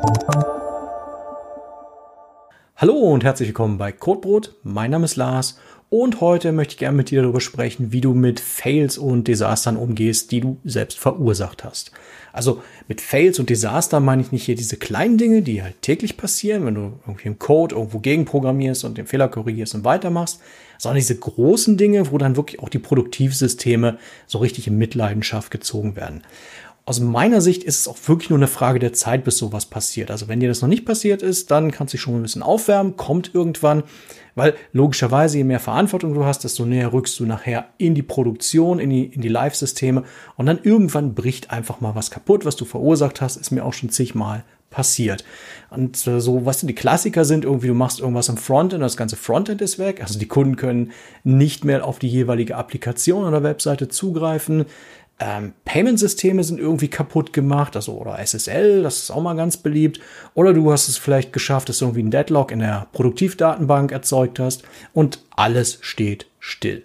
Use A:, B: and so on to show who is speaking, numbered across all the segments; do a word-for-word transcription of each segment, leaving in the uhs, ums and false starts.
A: Hallo und herzlich willkommen bei Codebrot. Mein Name ist Lars und heute möchte ich gerne mit dir darüber sprechen, wie du mit Fails und Desastern umgehst, die du selbst verursacht hast. Also mit Fails und Desaster meine ich nicht hier diese kleinen Dinge, die halt täglich passieren, wenn du irgendwie im Code irgendwo gegenprogrammierst und den Fehler korrigierst und weitermachst, sondern diese großen Dinge, wo dann wirklich auch die Produktivsysteme so richtig in Mitleidenschaft gezogen werden. Aus meiner Sicht ist es auch wirklich nur eine Frage der Zeit, bis sowas passiert. Also wenn dir das noch nicht passiert ist, dann kannst du dich schon ein bisschen aufwärmen, kommt irgendwann, weil logischerweise, je mehr Verantwortung du hast, desto näher rückst du nachher in die Produktion, in die, in die Live-Systeme und dann irgendwann bricht einfach mal was kaputt, was du verursacht hast, ist mir auch schon zigmal passiert. Und äh, so, was die Klassiker sind, irgendwie du machst irgendwas im Frontend, das ganze Frontend ist weg, also die Kunden können nicht mehr auf die jeweilige Applikation oder Webseite zugreifen. Ähm, Payment-Systeme sind irgendwie kaputt gemacht, also oder S S L, das ist auch mal ganz beliebt. Oder du hast es vielleicht geschafft, dass du irgendwie einen Deadlock in der Produktivdatenbank erzeugt hast und alles steht still.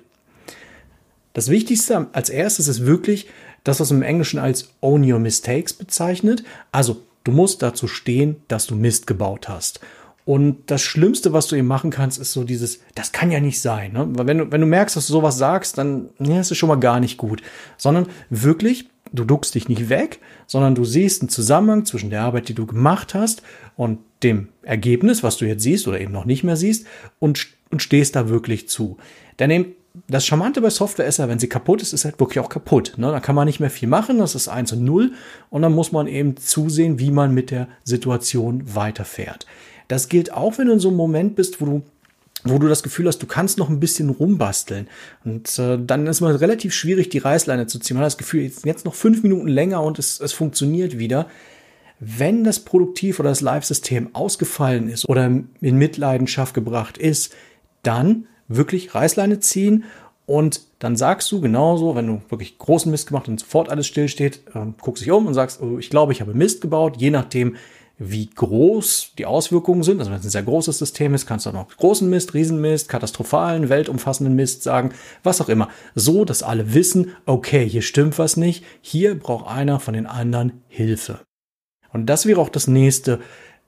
A: Das Wichtigste als erstes ist wirklich das, was man im Englischen als Own Your Mistakes bezeichnet. Also du musst dazu stehen, dass du Mist gebaut hast. Und das Schlimmste, was du eben machen kannst, ist so dieses, das kann ja nicht sein. Ne? Weil wenn du, wenn du merkst, dass du sowas sagst, dann ja, ist es schon mal gar nicht gut. Sondern wirklich, du duckst dich nicht weg, sondern du siehst einen Zusammenhang zwischen der Arbeit, die du gemacht hast und dem Ergebnis, was du jetzt siehst oder eben noch nicht mehr siehst und, und stehst da wirklich zu. Denn eben das Charmante bei Software ist ja, wenn sie kaputt ist, ist halt wirklich auch kaputt. Ne? Da kann man nicht mehr viel machen, das ist eins und null und dann muss man eben zusehen, wie man mit der Situation weiterfährt. Das gilt auch, wenn du in so einem Moment bist, wo du, wo du das Gefühl hast, du kannst noch ein bisschen rumbasteln. Und äh, dann ist es relativ schwierig, die Reißleine zu ziehen. Man hat das Gefühl, jetzt, jetzt noch fünf Minuten länger und es, es funktioniert wieder. Wenn das Produktiv- oder das Live-System ausgefallen ist oder in Mitleidenschaft gebracht ist, dann wirklich Reißleine ziehen und dann sagst du genauso, wenn du wirklich großen Mist gemacht und sofort alles stillsteht, äh, guckst dich um und sagst, oh, ich glaube, ich habe Mist gebaut, je nachdem, wie groß die Auswirkungen sind. Also wenn es ein sehr großes System ist, kannst du auch noch großen Mist, Riesenmist, katastrophalen, weltumfassenden Mist sagen, was auch immer. So, dass alle wissen, okay, hier stimmt was nicht, hier braucht einer von den anderen Hilfe. Und das wäre auch das Nächste.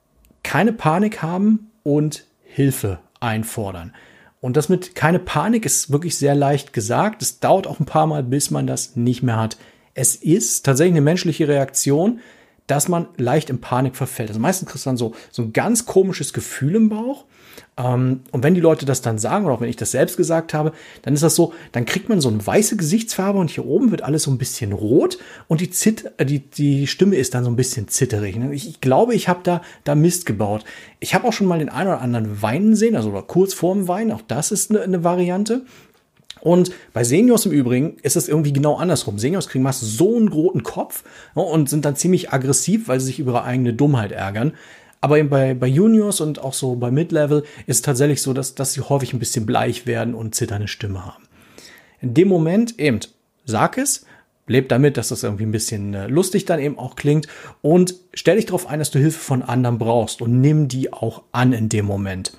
A: Keine Panik haben und Hilfe einfordern. Und das mit keine Panik ist wirklich sehr leicht gesagt. Es dauert auch ein paar Mal, bis man das nicht mehr hat. Es ist tatsächlich eine menschliche Reaktion, dass man leicht in Panik verfällt. Also meistens kriegst du dann so, so ein ganz komisches Gefühl im Bauch. Ähm, und wenn die Leute das dann sagen, oder auch wenn ich das selbst gesagt habe, dann ist das so, dann kriegt man so eine weiße Gesichtsfarbe und hier oben wird alles so ein bisschen rot und die, Zit die, die Stimme ist dann so ein bisschen zitterig. Ich, ich glaube, ich habe da, da Mist gebaut. Ich habe auch schon mal den einen oder anderen weinen sehen, also oder kurz vorm Weinen, auch das ist eine, eine Variante. Und bei Seniors im Übrigen ist es irgendwie genau andersrum. Seniors kriegen meist so einen roten Kopf, ja, und sind dann ziemlich aggressiv, weil sie sich über ihre eigene Dummheit ärgern. Aber eben bei, bei Juniors und auch so bei Mid-Level ist es tatsächlich so, dass, dass sie häufig ein bisschen bleich werden und zitternde Stimme haben. In dem Moment eben, sag es, leb damit, dass das irgendwie ein bisschen äh, lustig dann eben auch klingt und stell dich darauf ein, dass du Hilfe von anderen brauchst und nimm die auch an in dem Moment.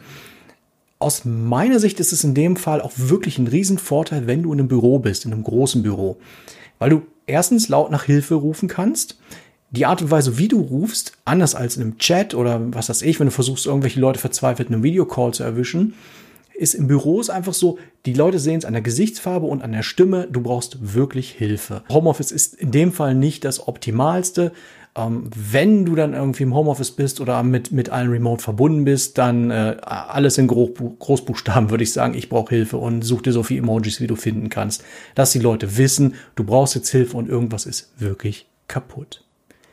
A: Aus meiner Sicht ist es in dem Fall auch wirklich ein Riesenvorteil, wenn du in einem Büro bist, in einem großen Büro. Weil du erstens laut nach Hilfe rufen kannst. Die Art und Weise, wie du rufst, anders als in einem Chat oder was weiß ich, wenn du versuchst, irgendwelche Leute verzweifelt in einem Videocall zu erwischen, ist im Büro ist einfach so, die Leute sehen es an der Gesichtsfarbe und an der Stimme, du brauchst wirklich Hilfe. Homeoffice ist in dem Fall nicht das Optimalste. Ähm, wenn du dann irgendwie im Homeoffice bist oder mit, mit allen remote verbunden bist, dann äh, alles in Großbu- Großbuchstaben würde ich sagen, ich brauche Hilfe und such dir so viele Emojis, wie du finden kannst, dass die Leute wissen, du brauchst jetzt Hilfe und irgendwas ist wirklich kaputt.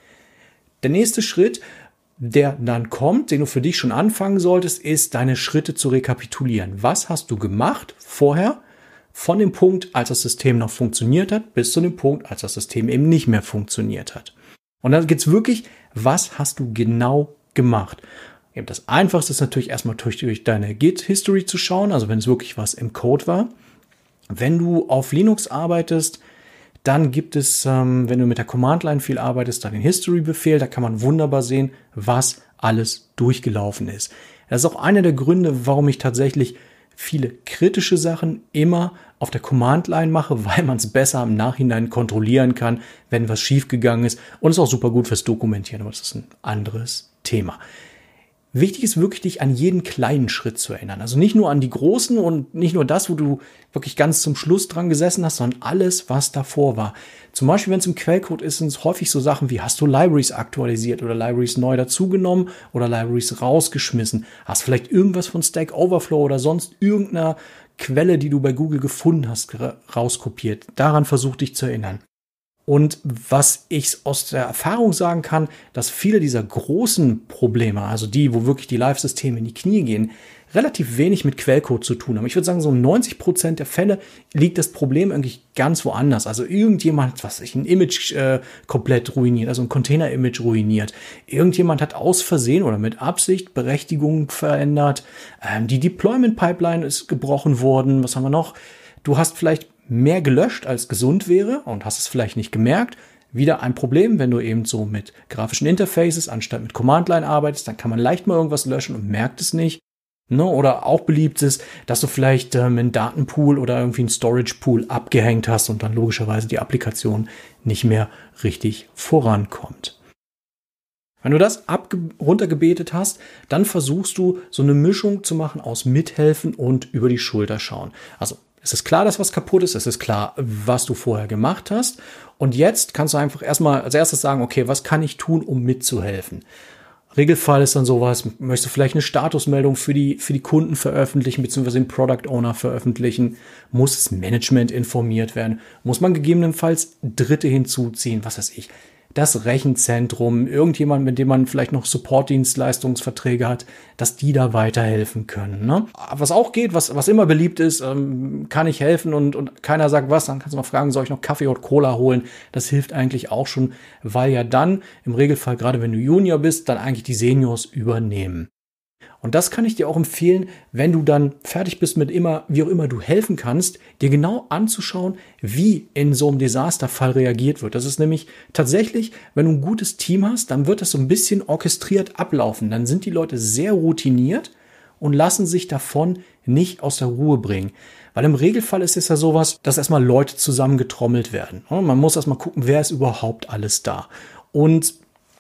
A: Der nächste Schritt, der dann kommt, den du für dich schon anfangen solltest, ist, deine Schritte zu rekapitulieren. Was hast du gemacht vorher von dem Punkt, als das System noch funktioniert hat, bis zu dem Punkt, als das System eben nicht mehr funktioniert hat? Und dann geht's wirklich, was hast du genau gemacht? Eben das Einfachste ist natürlich erstmal durch, durch deine Git-History zu schauen, also wenn es wirklich was im Code war. Wenn du auf Linux arbeitest, dann gibt es, ähm, wenn du mit der Command-Line viel arbeitest, dann den History-Befehl, da kann man wunderbar sehen, was alles durchgelaufen ist. Das ist auch einer der Gründe, warum ich tatsächlich viele kritische Sachen immer auf der Command-Line mache, weil man es besser im Nachhinein kontrollieren kann, wenn was schiefgegangen ist. Und ist auch super gut fürs Dokumentieren, aber das ist ein anderes Thema. Wichtig ist wirklich, dich an jeden kleinen Schritt zu erinnern. Also nicht nur an die großen und nicht nur das, wo du wirklich ganz zum Schluss dran gesessen hast, sondern alles, was davor war. Zum Beispiel, wenn es im Quellcode ist, sind es häufig so Sachen wie, hast du Libraries aktualisiert oder Libraries neu dazugenommen oder Libraries rausgeschmissen? Hast vielleicht irgendwas von Stack Overflow oder sonst irgendeiner Quelle, die du bei Google gefunden hast, rauskopiert? Daran versuch dich zu erinnern. Und was ich aus der Erfahrung sagen kann, dass viele dieser großen Probleme, also die, wo wirklich die Live-Systeme in die Knie gehen, relativ wenig mit Quellcode zu tun haben. Ich würde sagen, so neunzig Prozent der Fälle liegt das Problem eigentlich ganz woanders. Also irgendjemand hat, was weiß ich, ein Image äh, komplett ruiniert, also ein Container-Image ruiniert. Irgendjemand hat aus Versehen oder mit Absicht Berechtigungen verändert. Ähm, die Deployment-Pipeline ist gebrochen worden. Was haben wir noch? Du hast vielleicht mehr gelöscht, als gesund wäre und hast es vielleicht nicht gemerkt. Wieder ein Problem, wenn du eben so mit grafischen Interfaces anstatt mit Command-Line arbeitest, dann kann man leicht mal irgendwas löschen und merkt es nicht. Ne? Oder auch beliebt ist, dass du vielleicht ähm, einen Datenpool oder irgendwie einen Storage-Pool abgehängt hast und dann logischerweise die Applikation nicht mehr richtig vorankommt. Wenn du das abge- runtergebetet hast, dann versuchst du so eine Mischung zu machen aus Mithelfen und über die Schulter schauen. Also es ist klar, dass was kaputt ist. Es ist klar, was du vorher gemacht hast. Und jetzt kannst du einfach erstmal als erstes sagen, okay, was kann ich tun, um mitzuhelfen? Regelfall ist dann sowas, möchtest du vielleicht eine Statusmeldung für die, für die Kunden veröffentlichen, beziehungsweise den Product Owner veröffentlichen? Muss das Management informiert werden? Muss man gegebenenfalls Dritte hinzuziehen? Was weiß ich? Das Rechenzentrum, irgendjemand, mit dem man vielleicht noch Supportdienstleistungsverträge hat, dass die da weiterhelfen können. Ne? Was auch geht, was, was immer beliebt ist, ähm, kann ich helfen und, und keiner sagt was, dann kannst du mal fragen, soll ich noch Kaffee oder Cola holen? Das hilft eigentlich auch schon, weil ja dann im Regelfall, gerade wenn du Junior bist, dann eigentlich die Seniors übernehmen. Und das kann ich dir auch empfehlen, wenn du dann fertig bist mit immer, wie auch immer du helfen kannst, dir genau anzuschauen, wie in so einem Desasterfall reagiert wird. Das ist nämlich tatsächlich, wenn du ein gutes Team hast, dann wird das so ein bisschen orchestriert ablaufen. Dann sind die Leute sehr routiniert und lassen sich davon nicht aus der Ruhe bringen. Weil im Regelfall ist es ja sowas, dass erstmal Leute zusammengetrommelt werden. Man muss erstmal gucken, wer ist überhaupt alles da. Und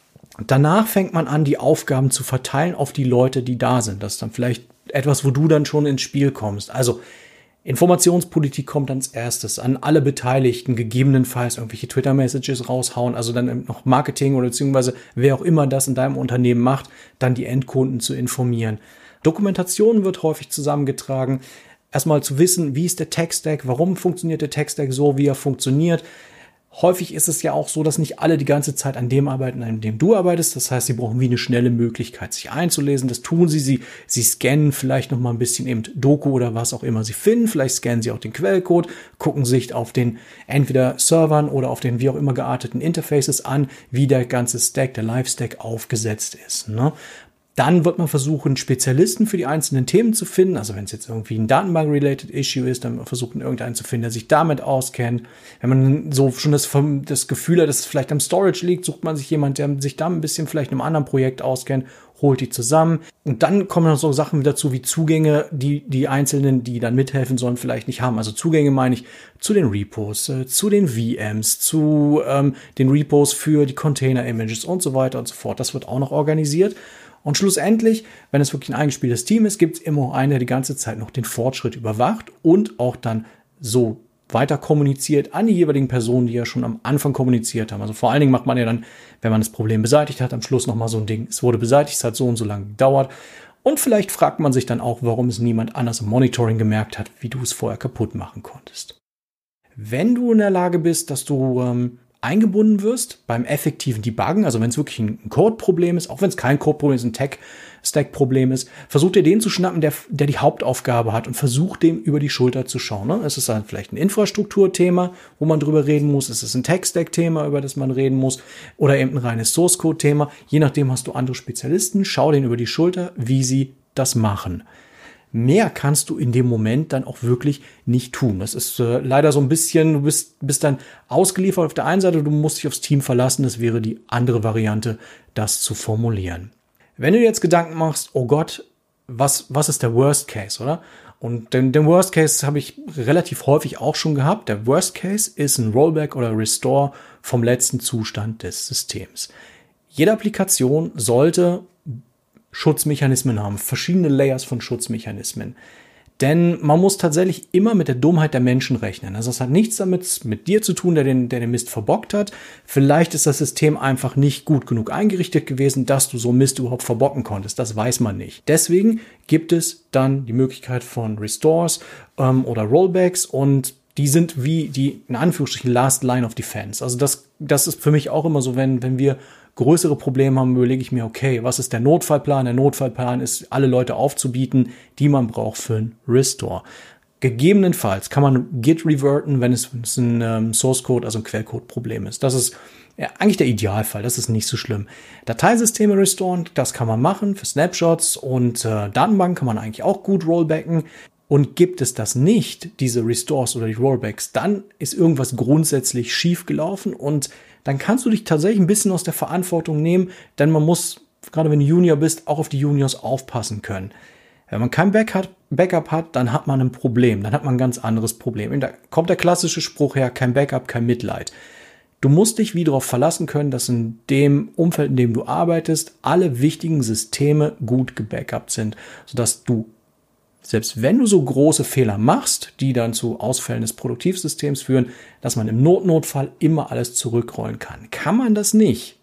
A: danach fängt man an, die Aufgaben zu verteilen auf die Leute, die da sind. Das ist dann vielleicht etwas, wo du dann schon ins Spiel kommst. Also Informationspolitik kommt als erstes, an alle Beteiligten, gegebenenfalls irgendwelche Twitter-Messages raushauen, also dann noch Marketing oder beziehungsweise wer auch immer das in deinem Unternehmen macht, dann die Endkunden zu informieren. Dokumentation wird häufig zusammengetragen. Erstmal zu wissen, wie ist der Tech-Stack, warum funktioniert der Tech-Stack so, wie er funktioniert. Häufig ist es ja auch so, dass nicht alle die ganze Zeit an dem arbeiten, an dem du arbeitest. Das heißt, sie brauchen wie eine schnelle Möglichkeit, sich einzulesen. Das tun sie. Sie, sie scannen vielleicht noch mal ein bisschen eben Doku oder was auch immer sie finden. Vielleicht scannen sie auch den Quellcode, gucken sich auf den entweder Servern oder auf den wie auch immer gearteten Interfaces an, wie der ganze Stack, der Live-Stack aufgesetzt ist. Ne? Dann wird man versuchen, Spezialisten für die einzelnen Themen zu finden. Also wenn es jetzt irgendwie ein Datenbank-related Issue ist, dann versuchen irgendeinen zu finden, der sich damit auskennt. Wenn man so schon das, das Gefühl hat, dass es vielleicht am Storage liegt, sucht man sich jemanden, der sich da ein bisschen vielleicht in einem anderen Projekt auskennt, holt die zusammen. Und dann kommen noch so Sachen dazu wie Zugänge, die die Einzelnen, die dann mithelfen sollen, vielleicht nicht haben. Also Zugänge meine ich zu den Repos, äh, zu den V Ms, zu ähm, den Repos für die Container-Images und so weiter und so fort. Das wird auch noch organisiert. Und schlussendlich, wenn es wirklich ein eingespieltes Team ist, gibt es immer einen, der die ganze Zeit noch den Fortschritt überwacht und auch dann so weiter kommuniziert an die jeweiligen Personen, die ja schon am Anfang kommuniziert haben. Also vor allen Dingen macht man ja dann, wenn man das Problem beseitigt hat, am Schluss nochmal so ein Ding, es wurde beseitigt, es hat so und so lange gedauert. Und vielleicht fragt man sich dann auch, warum es niemand anders im Monitoring gemerkt hat, wie du es vorher kaputt machen konntest. Wenn du in der Lage bist, dass du ähm, eingebunden wirst beim effektiven Debuggen, also wenn es wirklich ein Code-Problem ist, auch wenn es kein Code-Problem ist, ein Tech-Stack-Problem ist, versuch dir den zu schnappen, der, der die Hauptaufgabe hat und versuch dem über die Schulter zu schauen. Ne? Es ist dann vielleicht ein Infrastrukturthema, wo man drüber reden muss, es ist ein Tech-Stack-Thema, über das man reden muss oder eben ein reines Source-Code-Thema. Je nachdem hast du andere Spezialisten, schau denen über die Schulter, wie sie das machen. Mehr kannst du in dem Moment dann auch wirklich nicht tun. Das ist äh, leider so ein bisschen, du bist, bist dann ausgeliefert auf der einen Seite, du musst dich aufs Team verlassen. Das wäre die andere Variante, das zu formulieren. Wenn du dir jetzt Gedanken machst, oh Gott, was, was ist der Worst Case, oder? Und den, den Worst Case habe ich relativ häufig auch schon gehabt. Der Worst Case ist ein Rollback oder Restore vom letzten Zustand des Systems. Jede Applikation sollte Schutzmechanismen haben, verschiedene Layers von Schutzmechanismen. Denn man muss tatsächlich immer mit der Dummheit der Menschen rechnen. Also das hat nichts damit mit dir zu tun, der den, der den Mist verbockt hat. Vielleicht ist das System einfach nicht gut genug eingerichtet gewesen, dass du so Mist überhaupt verbocken konntest. Das weiß man nicht. Deswegen gibt es dann die Möglichkeit von Restores ähm, oder Rollbacks und die sind wie die, in Anführungsstrichen, Last Line of Defense. Also das, das ist für mich auch immer so, wenn, wenn wir größere Probleme haben, überlege ich mir, okay, was ist der Notfallplan? Der Notfallplan ist, alle Leute aufzubieten, die man braucht für einen Restore. Gegebenenfalls kann man Git reverten, wenn es, wenn es ein ähm, Source Code, also ein Quellcode-Problem ist. Das ist ja, eigentlich der Idealfall, das ist nicht so schlimm. Dateisysteme restoren, das kann man machen für Snapshots und äh, Datenbanken kann man eigentlich auch gut rollbacken. Und gibt es das nicht, diese Restores oder die Rollbacks, dann ist irgendwas grundsätzlich schief gelaufen und dann kannst du dich tatsächlich ein bisschen aus der Verantwortung nehmen, denn man muss, gerade wenn du Junior bist, auch auf die Juniors aufpassen können. Wenn man kein Backup hat, dann hat man ein Problem, dann hat man ein ganz anderes Problem. Da kommt der klassische Spruch her, kein Backup, kein Mitleid. Du musst dich wie darauf verlassen können, dass in dem Umfeld, in dem du arbeitest, alle wichtigen Systeme gut gebackupt sind, sodass du selbst wenn du so große Fehler machst, die dann zu Ausfällen des Produktivsystems führen, dass man im Notnotfall immer alles zurückrollen kann. Kann man das nicht,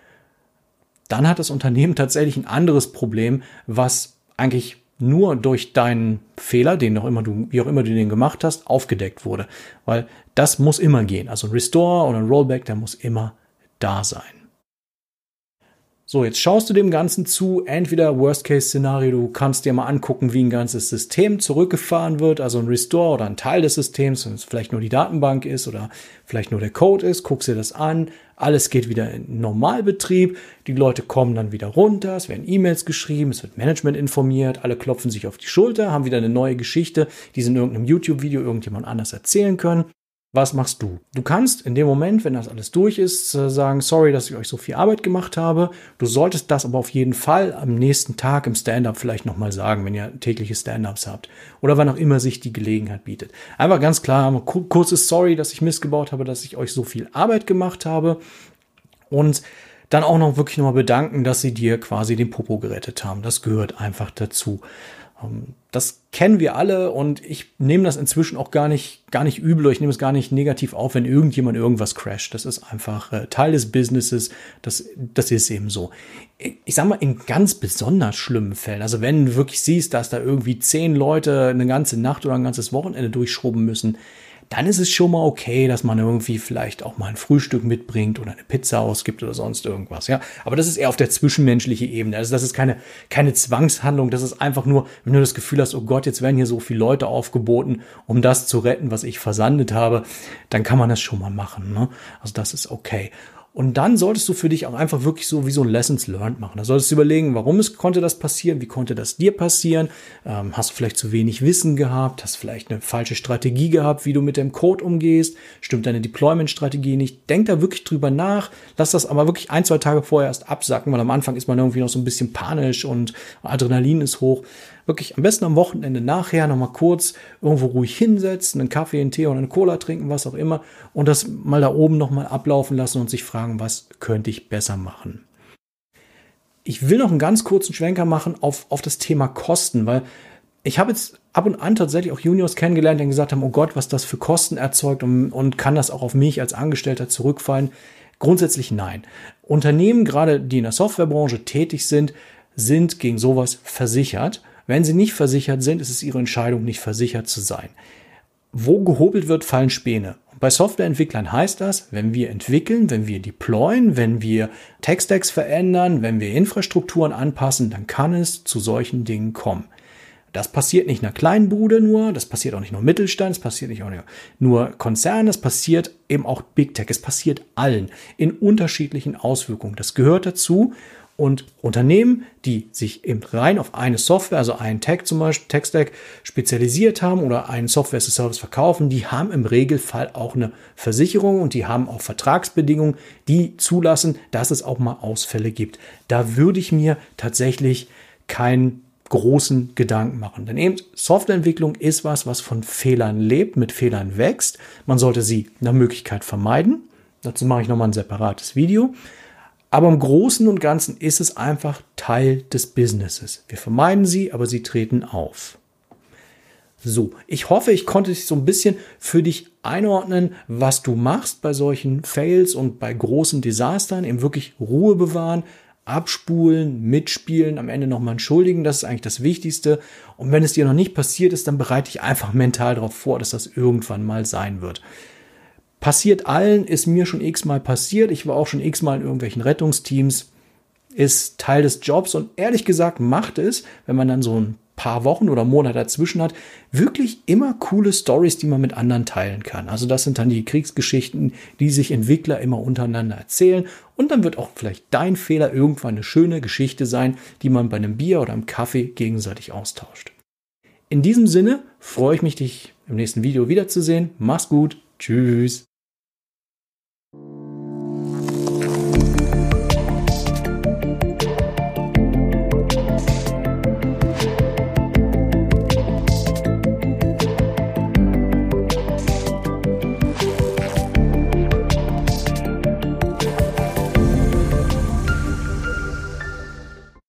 A: dann hat das Unternehmen tatsächlich ein anderes Problem, was eigentlich nur durch deinen Fehler, den auch immer du, wie auch immer du den gemacht hast, aufgedeckt wurde. Weil das muss immer gehen. Also ein Restore oder ein Rollback, der muss immer da sein. So, jetzt schaust du dem Ganzen zu, entweder Worst-Case-Szenario, du kannst dir mal angucken, wie ein ganzes System zurückgefahren wird, also ein Restore oder ein Teil des Systems, wenn es vielleicht nur die Datenbank ist oder vielleicht nur der Code ist, guckst dir das an, alles geht wieder in Normalbetrieb, die Leute kommen dann wieder runter, es werden E-Mails geschrieben, es wird Management informiert, alle klopfen sich auf die Schulter, haben wieder eine neue Geschichte, die sie in irgendeinem YouTube-Video irgendjemand anders erzählen können. Was machst du? Du kannst in dem Moment, wenn das alles durch ist, sagen, sorry, dass ich euch so viel Arbeit gemacht habe. Du solltest das aber auf jeden Fall am nächsten Tag im Stand-up vielleicht nochmal sagen, wenn ihr tägliche Stand-ups habt. Oder wann auch immer sich die Gelegenheit bietet. Einfach ganz klar, ein kurzes Sorry, dass ich missgebaut habe, dass ich euch so viel Arbeit gemacht habe. Und dann auch noch wirklich nochmal bedanken, dass sie dir quasi den Popo gerettet haben. Das gehört einfach dazu. Das kennen wir alle und ich nehme das inzwischen auch gar nicht, gar nicht übel, ich nehme es gar nicht negativ auf, wenn irgendjemand irgendwas crasht. Das ist einfach äh, Teil des Businesses, das, das ist eben so. Ich, ich sag mal, in ganz besonders schlimmen Fällen, also wenn du wirklich siehst, dass da irgendwie zehn Leute eine ganze Nacht oder ein ganzes Wochenende durchschrubben müssen, dann ist es schon mal okay, dass man irgendwie vielleicht auch mal ein Frühstück mitbringt oder eine Pizza ausgibt oder sonst irgendwas, ja. Aber das ist eher auf der zwischenmenschlichen Ebene. Also das ist keine, keine Zwangshandlung. Das ist einfach nur, wenn du das Gefühl hast, oh Gott, jetzt werden hier so viele Leute aufgeboten, um das zu retten, was ich versandet habe, dann kann man das schon mal machen, ne? Also das ist okay. Und dann solltest du für dich auch einfach wirklich so wie so ein Lessons Learned machen. Da solltest du überlegen, warum es konnte das passieren, wie konnte das dir passieren? Ähm, hast du vielleicht zu wenig Wissen gehabt? Hast du vielleicht eine falsche Strategie gehabt, wie du mit dem Code umgehst? Stimmt deine Deployment-Strategie nicht? Denk da wirklich drüber nach. Lass das aber wirklich ein, zwei Tage vorher erst absacken, weil am Anfang ist man irgendwie noch so ein bisschen panisch und Adrenalin ist hoch. Wirklich am besten am Wochenende nachher nochmal kurz irgendwo ruhig hinsetzen, einen Kaffee, einen Tee oder eine Cola trinken, was auch immer und das mal da oben nochmal ablaufen lassen und sich fragen, was könnte ich besser machen. Ich will noch einen ganz kurzen Schwenker machen auf, auf das Thema Kosten, weil ich habe jetzt ab und an tatsächlich auch Juniors kennengelernt, die gesagt haben, oh Gott, was das für Kosten erzeugt und, und kann das auch auf mich als Angestellter zurückfallen? Grundsätzlich nein. Unternehmen, gerade die in der Softwarebranche tätig sind, sind gegen sowas versichert. Wenn sie nicht versichert sind, ist es ihre Entscheidung, nicht versichert zu sein. Wo gehobelt wird, fallen Späne. Bei Softwareentwicklern heißt das, wenn wir entwickeln, wenn wir deployen, wenn wir Tech-Stacks verändern, wenn wir Infrastrukturen anpassen, dann kann es zu solchen Dingen kommen. Das passiert nicht in einer kleinen Bude nur, das passiert auch nicht nur Mittelstand, es passiert nicht auch nur Konzernen, es passiert eben auch Big Tech, es passiert allen in unterschiedlichen Auswirkungen. Das gehört dazu. Und Unternehmen, die sich eben rein auf eine Software, also einen Tech zum Beispiel, Tech-Stack spezialisiert haben oder einen Software-as-a-Service verkaufen, die haben im Regelfall auch eine Versicherung und die haben auch Vertragsbedingungen, die zulassen, dass es auch mal Ausfälle gibt. Da würde ich mir tatsächlich kein großen Gedanken machen. Denn eben Softwareentwicklung ist was, was von Fehlern lebt, mit Fehlern wächst. Man sollte sie nach Möglichkeit vermeiden. Dazu mache ich nochmal ein separates Video. Aber im Großen und Ganzen ist es einfach Teil des Businesses. Wir vermeiden sie, aber sie treten auf. So, ich hoffe, ich konnte dich so ein bisschen für dich einordnen, was du machst bei solchen Fails und bei großen Desastern. Eben wirklich Ruhe bewahren, abspulen, mitspielen, am Ende nochmal entschuldigen. Das ist eigentlich das Wichtigste. Und wenn es dir noch nicht passiert ist, dann bereite dich einfach mental darauf vor, dass das irgendwann mal sein wird. Passiert allen, ist mir schon x-mal passiert. Ich war auch schon x-mal in irgendwelchen Rettungsteams. Ist Teil des Jobs und ehrlich gesagt macht es, wenn man dann so ein paar Wochen oder Monate dazwischen hat, wirklich immer coole Stories, die man mit anderen teilen kann. Also das sind dann die Kriegsgeschichten, die sich Entwickler immer untereinander erzählen und dann wird auch vielleicht dein Fehler irgendwann eine schöne Geschichte sein, die man bei einem Bier oder einem Kaffee gegenseitig austauscht. In diesem Sinne freue ich mich, dich im nächsten Video wiederzusehen. Mach's gut. Tschüss.